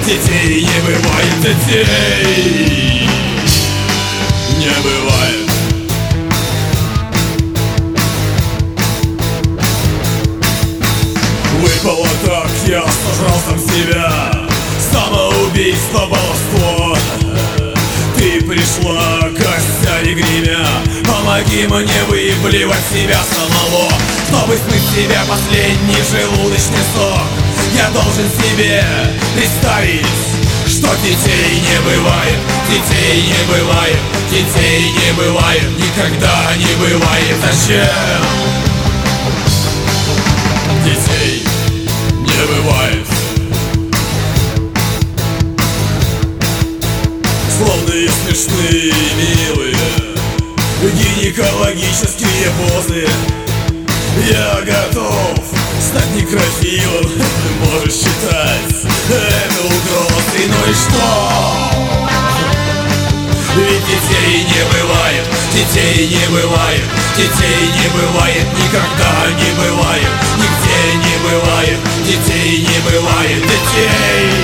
детей не бывает, детей не бывает. Выпало так, я сожрал сам себя. Самоубийство, баловство. Ты пришла, Костя и гремя, помоги мне выплевать себя самого, чтобы смыть с себя последний желудочный сок. Я должен себе представить, что детей не бывает, детей не бывает, детей не бывает, никогда не бывает. Зачем? Детей не бывает. Славные, смешные, милые гинекологические позы. Я готов стать некрофилом. Можешь считать это угрозой. Ну и что? Ведь детей не бывает, детей не бывает, детей не бывает, никогда не бывает, нигде не бывает, детей не бывает, детей